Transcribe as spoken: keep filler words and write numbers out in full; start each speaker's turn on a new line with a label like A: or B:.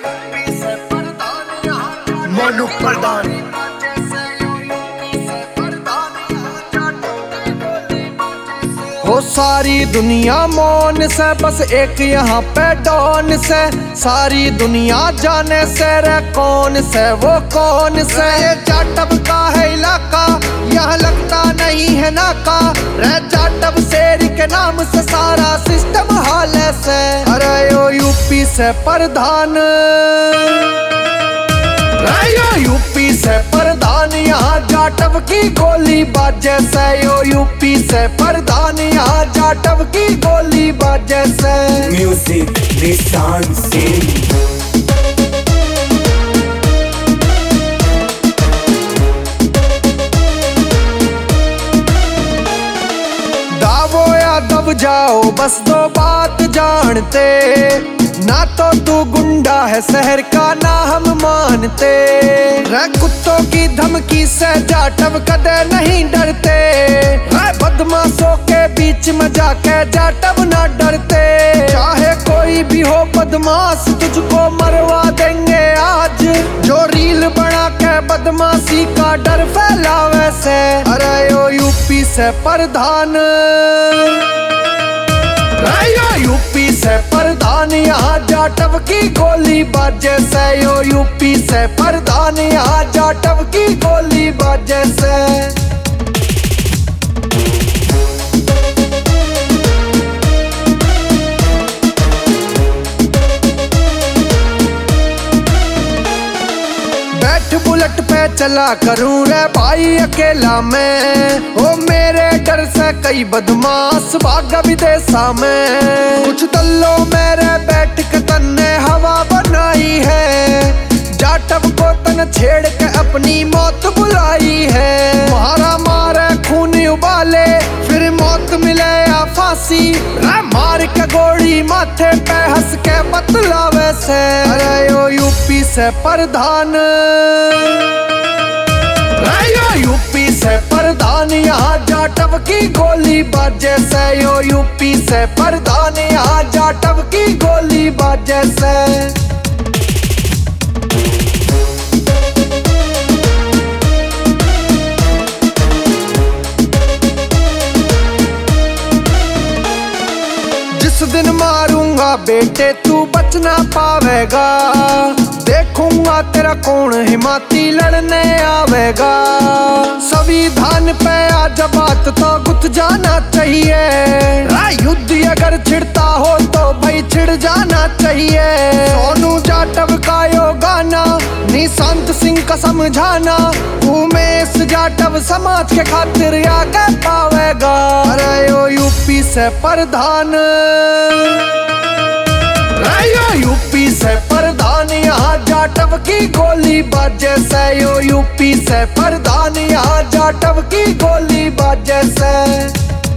A: मोनू प्रधान।
B: हो सारी दुनिया मौन से, बस एक यहाँ पे डॉन से। सारी दुनिया जाने से रे कौन से वो कौन से। ये जाटव का है इलाका, यहाँ लगता नहीं है नाका। रे जाटव शेर के नाम से सारा सिस्टम हाले से। अरे यो यूपी से प्रधान, यूपी से प्रधान, यहाँ जाटव की गोली बाजे से। यो यूपी से प्रधान, यहाँ जाटव की गोली बाजे से।
A: म्यूजिक निशान सिंह।
B: दावो या दब जाओ बस दो बात जानते, ना तो तू गुंडा है शहर का ना हम मानते। रे कुत्तों की धमकी से जाटव कदे नहीं डरते। रे बदमाशों के बीच में जाके जाटव ना डरते। चाहे कोई भी हो बदमाश तुझको मरवा देंगे आज, जो रील बना के बदमाशी का डर फैलावे से। अरे यो यूपी से प्रधान, यूपी से प्रधान, यहाँ जाटव की गोली बाजे से। यो यूपी से प्रधान, यहाँ जाटव की गोली बाजे से। बैठ बुलेट पे चला करूं रे भाई अकेला मैं। ओ मेरे डर से कई बदमाश भाग विदेशा में। कुछ दल्लों मेरे बैठ के तन्ने हवा बनाई है। जाटव को तन छेड़ के अपनी मौत बुलाई है। मारा मारे खून उबाले फिर मौत मिले या फांसी। मार के गोली माथे पे हंस के बतलावे से। अरे यो यूपी से प्रधान, यूपी से प्रधान, यहाँ जाटव की गोली बाजे से। यो यूपी से प्रधान, यहाँ जाटव की गोली बाजे से। जिस दिन मारूंगा बेटे तू बच ना पावेगा। देखूंगा तेरा कौन हिमाती लड़ने आवेगा। संविधान पे आज बात तो गुथ जाना चाहिए। युद्ध अगर छिड़ता हो तो भाई छिड़ जाना चाहिए। सोनू जाटव का यो गाना निशांत सिंह का समझाना। उमेश जाटव समाज के खातिर आगे पावेगा। अरे यो यूपी से प्रधान, यूपी से प्रधान, यहाँ जाटव की गोली बाजे से। यो यूपी से प्रधान, यहाँ जाटव की गोली बाजे से।